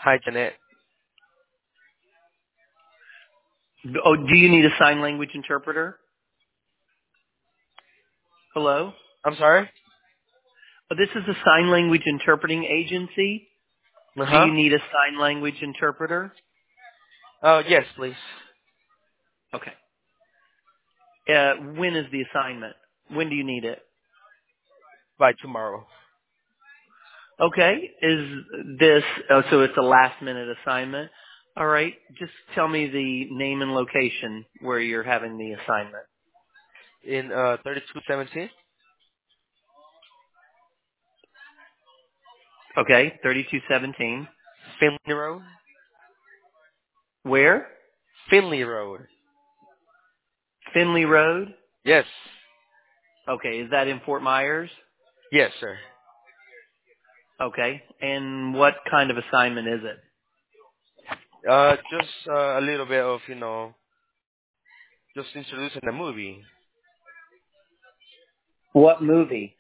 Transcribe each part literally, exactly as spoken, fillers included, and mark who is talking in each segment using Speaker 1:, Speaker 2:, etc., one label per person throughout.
Speaker 1: Hi, Janet.
Speaker 2: Oh, do you need a sign language interpreter? Hello?
Speaker 1: I'm sorry?
Speaker 2: Oh, this is a sign language interpreting agency. Do
Speaker 1: Uh-huh.
Speaker 2: you need a sign language interpreter?
Speaker 1: Oh, yes, please.
Speaker 2: Okay. Uh, when is the assignment? When do you need it?
Speaker 1: By tomorrow.
Speaker 2: Okay. Is this, oh, so it's a last minute assignment? All right. Just tell me the name and location where you're having the assignment.
Speaker 1: In uh thirty-two seventeen?
Speaker 2: Okay. thirty-two seventeen.
Speaker 1: Finley Road?
Speaker 2: Where?
Speaker 1: Finley Road.
Speaker 2: Finley Road?
Speaker 1: Yes.
Speaker 2: Okay. Is that in Fort Myers?
Speaker 1: Yes, sir.
Speaker 2: Okay. And what kind of assignment is it?
Speaker 1: Uh, just uh, a little bit of, you know, just introducing the movie.
Speaker 2: What movie?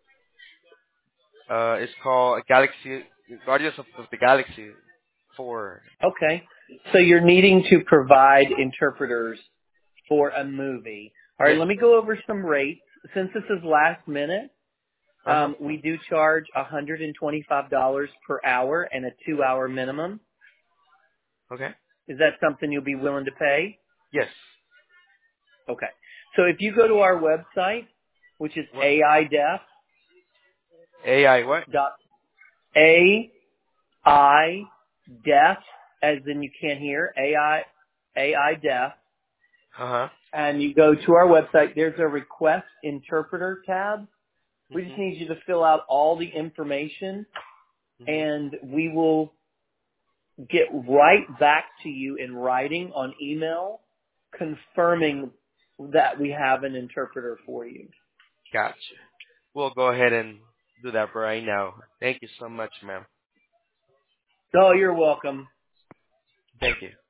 Speaker 1: Uh, it's called Galaxy, Guardians of, of the Galaxy four.
Speaker 2: Okay. So you're needing to provide interpreters for a movie. All right,
Speaker 1: Yes,
Speaker 2: let me
Speaker 1: sir.
Speaker 2: go over some rates. Since this is last minute,
Speaker 1: Uh-huh.
Speaker 2: um, we do charge one hundred twenty-five dollars per hour and a two-hour minimum.
Speaker 1: Okay.
Speaker 2: Is that something you'll be willing to pay?
Speaker 1: Yes.
Speaker 2: Okay. So if you go to our website, which is
Speaker 1: What?
Speaker 2: A I Def
Speaker 1: A I what?
Speaker 2: dot A I Def, as in you can't hear, A I A I Def,
Speaker 1: Uh-huh.
Speaker 2: and you go to our website, there's a request interpreter tab. We just
Speaker 1: Mm-hmm.
Speaker 2: need you to fill out all the information
Speaker 1: Mm-hmm.
Speaker 2: and we will get right back to you in writing on email confirming that we have an interpreter for you.
Speaker 1: Gotcha. We'll go ahead and do that right now. Thank you so much, ma'am.
Speaker 2: Oh, you're welcome.
Speaker 1: Thank you.